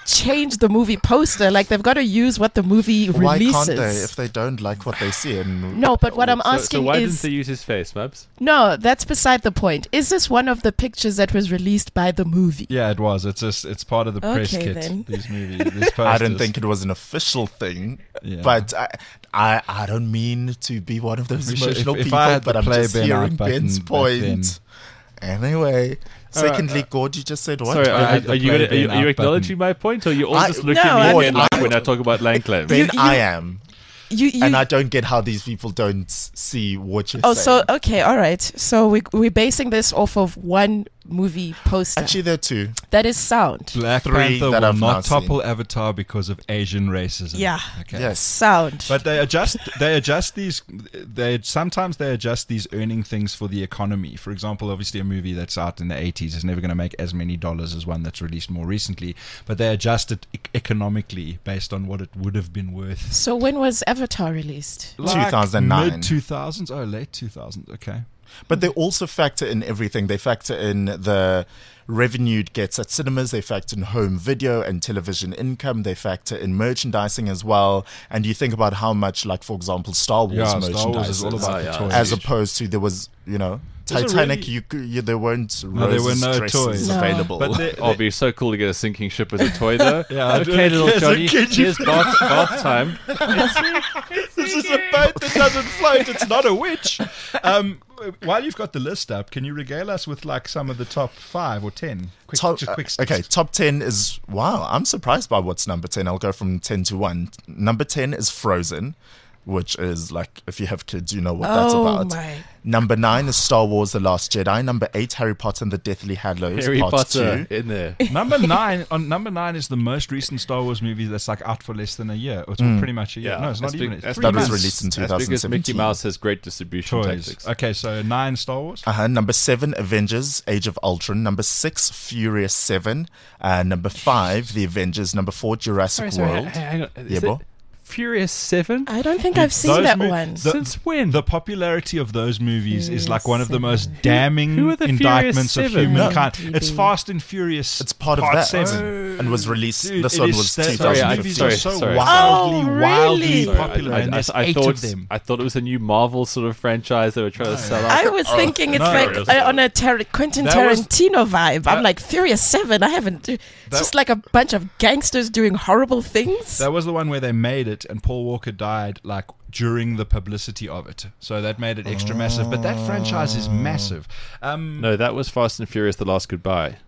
change the movie poster. Like they've got to use what the movie Why releases. can't they if they don't like what they see? And No, but what I'm So, so asking why is didn't they use his face, Mubs? no. That's beside the point. Is this one of the pictures that was released by the movie? Yeah, it was. It's just it's part of the press Okay, kit. then. These movies, these posters. I didn't think it was an official thing, Yeah. but I, I, I don't mean to be one of those We should- emotional if- if people, I had but the I'm play just Ben hearing out button Ben's back point. Anyway, secondly, uh, Gord, you just said what? Sorry, I are, had are, the you, play gonna, are, you, Ben are you out acknowledging my point, or you all I- just looking No, at I me again mean- like when I talk about land claims? Ben, You- you- I am. You, you, And I don't get how these people don't see what you're oh, saying. so okay, all right. So we we're basing this off of one movie poster. Actually, there are two. that is sound. Black Three Panther that will I've now not topple Avatar because of Asian racism. Yeah. Okay. Yes. Sound. But they adjust. They adjust these. They sometimes they adjust these earning things for the economy. For example, obviously a movie that's out in the eighties is never going to make as many dollars as one that's released more recently. But they adjust it e- economically based on what it would have been worth. So when was Avatar released? two thousand nine. mid two thousands. Oh, late two thousands. Okay. But they also factor in everything. They factor in the revenue it gets at cinemas. They factor in home video and television income. They factor in merchandising as well. And you think about how much, like, for example, Star Wars Yeah, Star merchandise Wars is all is, about Oh, the yeah. toys. as opposed to there was, you know, There's a Titanic. really- you, could- you there weren't No, there were roses no dresses toys. No. available. But they- Oh, it'd be so cool to get a sinking ship as a toy, though. Yeah, okay, little as a Johnny, kid, you here's bath, bath time. This is a boat that doesn't float. It's not a witch. Um, while you've got the list up, can you regale us with like some of the top five or ten? Quick, Top, just quick uh, okay, top ten is, wow, I'm surprised by what's number ten. I'll go from ten to one. Number ten is Frozen, which is like, if you have kids, you know what that's Oh about. my. Number nine is Star Wars The Last Jedi. Number eight, Harry Potter and the Deathly Hallows, Harry part Potter two. in there. Number nine on number nine is the most recent Star Wars movie that's like out for less than a year. Or it's pretty much a year. no, it's not that's even. be- It's that's three That was months. released in That's because Mickey 2017. Mouse has great distribution Toys. tactics. Okay, so nine Star Wars. Uh-huh. Number seven, Avengers, Age of Ultron. Number six, Furious seven. Uh, number five, The Avengers. Number four, Jurassic Sorry, sorry, World. hang hang on. Is Yeah, it bro. Furious seven? I don't think I've seen Those that mo- one. the- Since when? The popularity of those movies is like one of the most Seven. damning Who are the indictments Furious of Seven? humankind. No. It's Fast and Furious. It's part of Part that. seven. And was released, Dude, this it one is was that- two Sorry, thousand I- fifteen. movies are so Sorry. wildly, Oh, wildly really? Sorry, popular, I, and I, there's I eight thought of them. I thought it was a new Marvel sort of franchise they were trying to sell out. I was thinking it's No. like uh, on a Tar- Quentin That was- Tarantino vibe. that- I'm like Furious Seven. I haven't. It's That- just like a bunch of gangsters doing horrible things. That was the one where they made it, and Paul Walker died like during the publicity of it. So that made it extra massive. But that franchise is massive. Um, No, that was Fast and Furious: The Last Goodbye.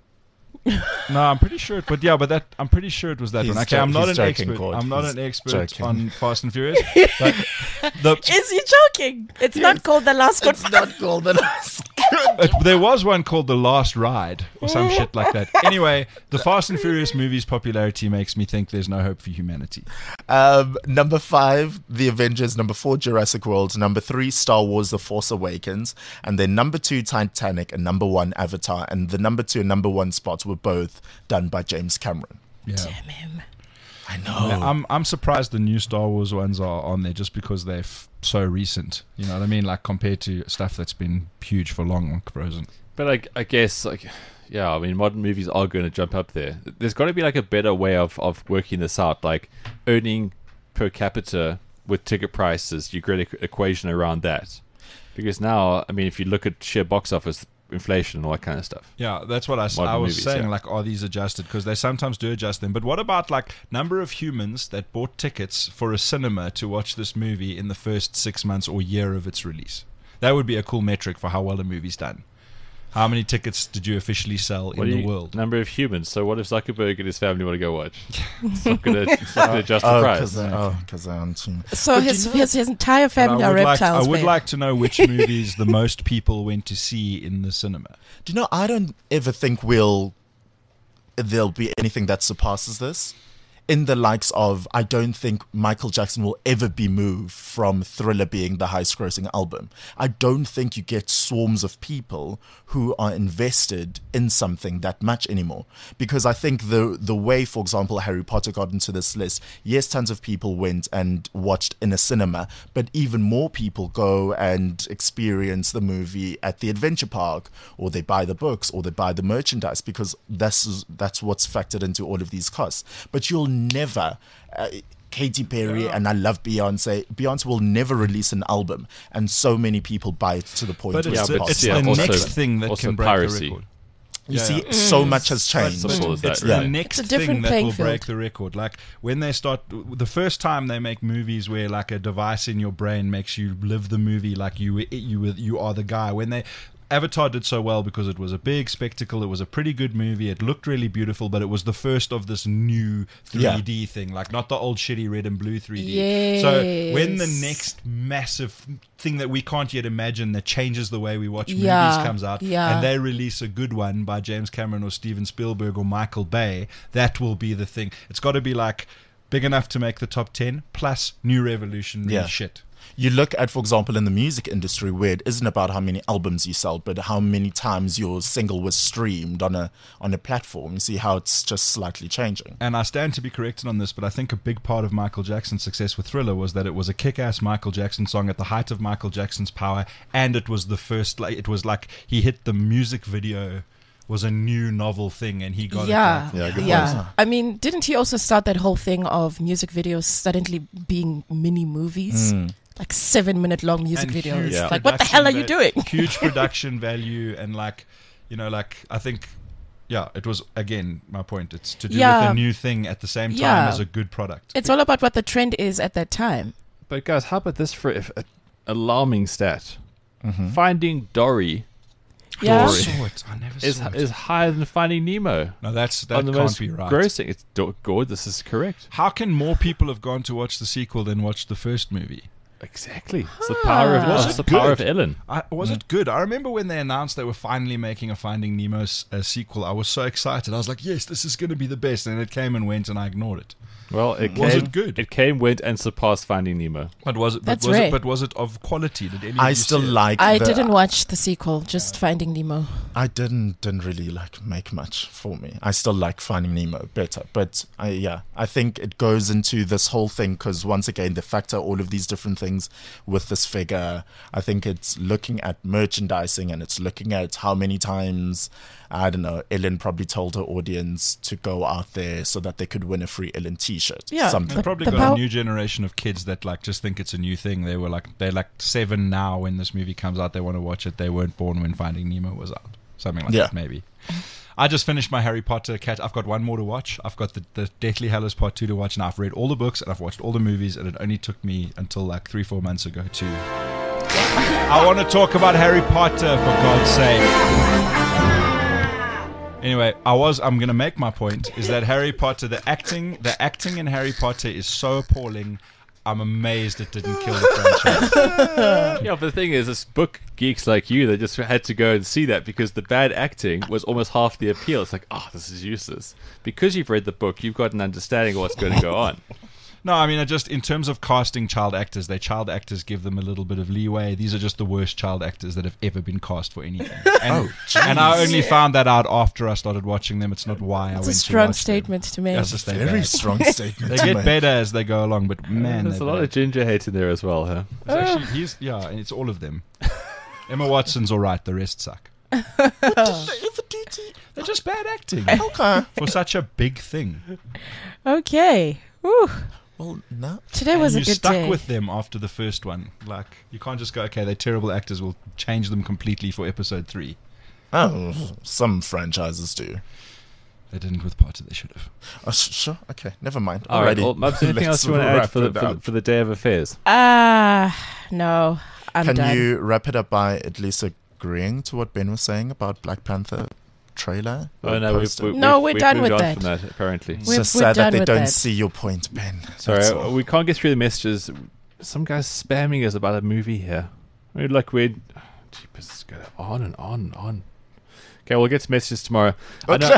No, I'm pretty sure. It, but yeah, but that I'm pretty sure it was that He's one. Okay, jo- I'm not an he's joking, expert. Gord. I'm not He's an expert joking. on Fast and Furious. But the, Is he joking? It's not called The Last Good. It's not called the last. uh, there was one called The Last Ride or some shit like that. Anyway, the Fast and Furious movies' popularity makes me think there's no hope for humanity. Um, number five, The Avengers. Number four, Jurassic World. Number three, Star Wars: The Force Awakens. And then number two, Titanic. And number one, Avatar. And the number two and number one spots were both done by James Cameron. Yeah. Damn him. I know. Yeah, I'm I'm surprised the new Star Wars ones are on there just because they're f- so recent. You know what I mean? Like compared to stuff that's been huge for long, like Frozen. But like, I guess, like, yeah, I mean, modern movies are going to jump up there. There's got to be like a better way of, of working this out, like earning per capita with ticket prices. You create an equation around that, because now, I mean, if you look at sheer box office inflation and all that kind of stuff. Yeah, that's what I, s- Modern I was movies, saying. yeah. Like, are these adjusted? Because they sometimes do adjust them. But what about like number of humans that bought tickets for a cinema to watch this movie in the first six months or year of its release? That would be a cool metric for how well a movie's done. How many tickets did you officially sell What in do the you- world? Number of humans. So what if Zuckerberg and his family want to go watch? It's not going to adjust the Oh, price. because oh, 'cause I aren't. So But his, you know- his his entire But family I are would, like, reptiles. I would babe. like to know which movies the most people went to see in the cinema. Do you know, I don't ever think we'll there'll be anything that surpasses this. in the likes of, I don't think Michael Jackson will ever be moved from Thriller being the highest grossing album. I don't think you get swarms of people who are invested in something that much anymore. Because I think the the way, for example, Harry Potter got into this list, yes, tons of people went and watched in a cinema, but even more people go and experience the movie at the adventure park, or they buy the books, or they buy the merchandise, because that's, that's what's factored into all of these costs. But you'll never uh, Katy Perry yeah. and I love Beyonce. Beyonce will never release an album, and so many people buy it to the point but where it's, it's, the, it's yeah, the also, next thing that can break piracy. the record. You yeah, see, yeah. so Mm. much has changed. Simple as that, It's really. the next It's a different thing that playing will break field. the record. Like when they start, the first time they make movies where like a device in your brain makes you live the movie like you you you are the guy. When they Avatar did so well because it was a big spectacle. It was a pretty good movie. It looked really beautiful, but it was the first of this new three D yeah. thing, like not the old shitty red and blue three D. Yes. So when the next massive thing that we can't yet imagine that changes the way we watch Yeah, movies comes out, yeah. and they release a good one by James Cameron or Steven Spielberg or Michael Bay, that will be the thing. It's got to be like big enough to make the top ten plus new revolutionary Yeah. shit. You look at, for example, in the music industry, where it isn't about how many albums you sell, but how many times your single was streamed on a on a platform. You see how it's just slightly changing. And I stand to be corrected on this, but I think a big part of Michael Jackson's success with Thriller was that it was a kick-ass Michael Jackson song at the height of Michael Jackson's power, and it was the first, like, it was like he hit the music video was a new novel thing, and he got yeah, it. Yeah, good yeah. point. I mean, didn't he also start that whole thing of music videos suddenly being mini movies? Mm. Like seven minute long music And videos. huge Yeah. Like, what the hell are you production doing? va- huge production value, and like, you know, like I think, yeah, it was again my point. It's to do Yeah. with a new thing at the same time Yeah. as a good product. It's all about what the trend is at that time. But guys, how about this for if, uh, alarming stat? Mm-hmm. Finding Dory Yeah. I saw it. I never is saw it. is higher than Finding Nemo. no, that's that on the can't most be right. grossing. It's do- God, this is correct. How can more people have gone to watch the sequel than watch the first movie? Exactly. It's the power of Was it's it the power good? of Ellen. I, was it good? I remember when they announced they were finally making a Finding Nemo s- uh, sequel. I was so excited. I was like, yes, this is going to be the best. And it came and went, and I ignored it. Well, it Was came, it good? It came, went, and surpassed Finding Nemo. But was it? But That's was rare. it? But was it of quality? Did any of I you still see it? like. I the, didn't watch the sequel, just Finding Nemo. I didn't didn't really like make much for me. I still like Finding Nemo better, but I yeah, I think it goes into this whole thing because once again they factor all of these different things with this figure. I think it's looking at merchandising and it's looking at how many times, I don't know, Ellen probably told her audience to go out there so that they could win a free Ellen T-shirt. Yeah, something. They've probably The got pow- a new generation of kids that like just think it's a new thing. They were like they're like seven now when this movie comes out. They want to watch it. They weren't born when Finding Nemo was out. Something like Yeah. that, maybe. I just finished my Harry Potter cat. I've got one more to watch. I've got the, the Deathly Hallows Part two to watch, and I've read all the books and I've watched all the movies, and it only took me until like three, four months ago to. I want to talk about Harry Potter, for God's sake. Anyway, I was. I'm going to make my point. Is that Harry Potter? The acting, the acting in Harry Potter is so appalling. I'm amazed it didn't kill the franchise. Yeah, but the thing is, this book geeks like you, they just had to go and see that because the bad acting was almost half the appeal. It's like, oh, this is useless. Because you've read the book, you've got an understanding of what's going to go on. No, I mean, I just in terms of casting child actors, they child actors give them a little bit of leeway. These are just the worst child actors that have ever been cast for anything. And, and I only found that out after I started watching them. It's not why I It's went a to strong watch statement to them. make. That's just they Very bad. strong statement. They to get make. better as they go along, but man, There's a they're lot bad. of ginger hate in there as well, huh? It's actually, he's yeah, and it's all of them. Emma Watson's all right. The rest suck. They're just bad acting Okay. for such a big thing. Okay. Whew. Well, no. Today was and a you good stuck day. with them after the first one. Like you can't just go, okay, they're terrible actors. We'll change them completely for episode three. Oh, some franchises do. They didn't with Potter. They should have. Oh, sh- sure. Okay. Never mind. All right. Alrighty. Well, Mubs, anything Let's else you want to add wrap for the, it for, the, up. for the Day of Affairs? Ah, no. I'm Can done. you wrap it up by at least agreeing to what Ben was saying about Black Panther trailer? or Oh, no, we've, poster? we, No, we've, we're we've done moved with on that. from that, apparently. It's We're- just we're sad that done they with don't that. see your point, Ben. Sorry, That's all. we can't get through the messages. Some guy's spamming us about a movie here. We're like, we're... Jeepers, go on and on and on. Okay, we'll get to messages tomorrow. I know,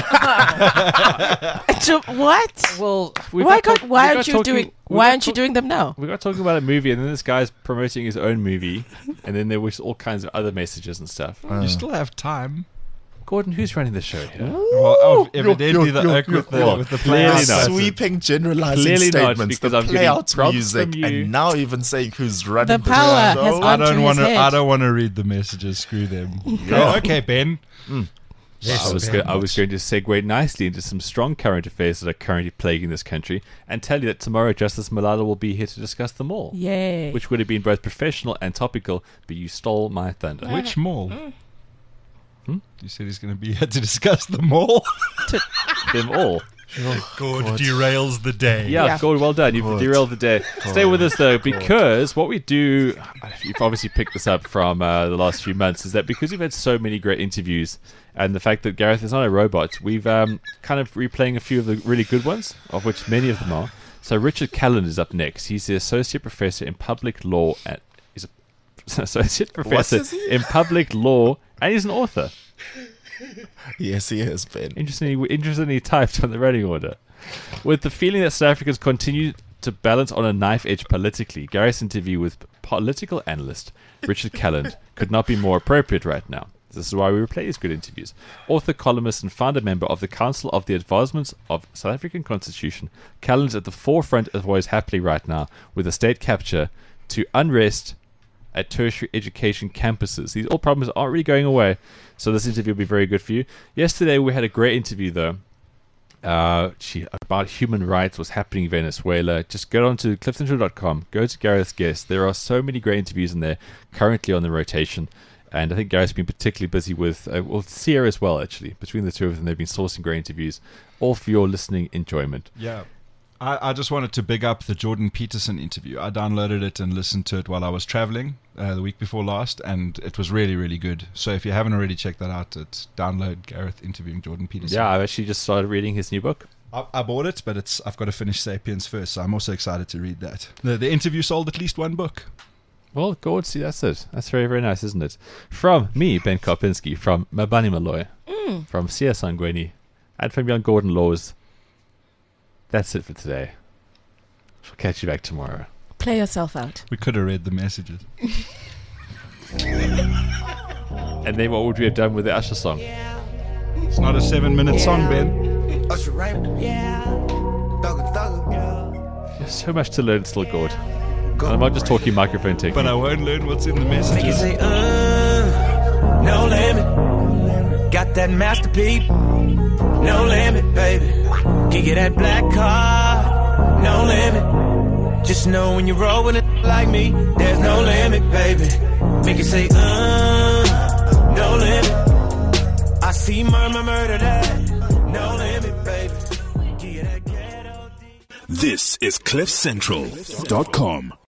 To- what? well, we Why, got can't, talk- why we aren't got you talking- doing? we Why got aren't you talk- doing them now? We got talking about a movie, and then this guy's promoting his own movie, and then there was all kinds of other messages and stuff. You still have time. Gordon, who's running the show here? Well, oh, Yo, evidently yo, the yo, oak yo, with the, yo. with the Clearly play-out not. button. Sweeping generalizing Clearly not, statements, because the I'm giving play-out props music, from you. and now even saying who's running The the, power show. has I gone to don't his want to. head. I don't want to read the messages. Screw them. Yeah, okay, Ben. Yes, I was, Ben. go- I was going to segue nicely into some strong current affairs that are currently plaguing this country and tell you that tomorrow Justice Malala will be here to discuss them all, Yay. which would have been both professional and topical, but you stole my thunder. Which mall? Hmm? You said he's going to be here to discuss the mall. Them all. God, derails the day. Yeah, Yeah. Gordon, well done. You've Good. derailed the day. Stay with us, though, because what we do, you've obviously picked this up from uh, the last few months, is that because we've had so many great interviews and the fact that Gareth is not a robot, we've um, kind of replaying a few of the really good ones, of which many of them are. So Richard Calland is up next. He's the Associate Professor in Public Law at... He's a Associate Professor is he? in Public Law, and he's an author. Yes, he is, Ben. Interestingly, interestingly typed on the running order. With the feeling that South Africans continue to balance on a knife edge politically, Gary's interview with political analyst Richard Calland could not be more appropriate right now. This is why we replay these good interviews. Author, columnist, and founder member of the Council of the Advancement of South African Constitution, Calland is at the forefront of what is happening right now with the state capture to unrest at tertiary education campuses. These all problems aren't really going away, so this interview will be very good for you. Yesterday we had a great interview though uh, gee, about human rights, what's happening in Venezuela. Just go on to cliff central dot com, go to Gareth's guest. There are so many great interviews in there currently on the rotation, and I think Gareth's been particularly busy with uh, well, Sierra as well actually. Between the two of them they've been sourcing great interviews, all for your listening enjoyment. Yeah. I, I just wanted to big up the Jordan Peterson interview. I downloaded it and listened to it while I was traveling uh, the week before last, and it was really, really good. So if you haven't already checked that out, it's download Gareth interviewing Jordan Peterson. Yeah, I've actually just started reading his new book. I, I bought it, but it's I've got to finish Sapiens first, so I'm also excited to read that. The, the interview sold at least one book. Well, God, see, that's it. That's very, very nice, isn't it? From me, Ben Karpinski, from Mabani Malloy, Mm. from Sia Sangweni, and from young Gordon Laws. That's it for today. We'll catch you back tomorrow. Play yourself out. We could have read the messages. And then what would we have done with the Usher song? It's not a seven-minute song, Ben. Usher Raymond, yeah. Thugger, thugger, yeah. There's so much to learn still, Gord. And I'm not just talking microphone technique. But I won't learn what's in the Make you messages. say, uh, no limit. Got that masterpiece, no limit, baby. Can get that black car, no limit. Just know when you roll with it like me, there's no limit, baby. Make you say, uh, no limit. I see murmur, murder that, no limit, baby. Give you that ghetto deep. This is cliff central dot com.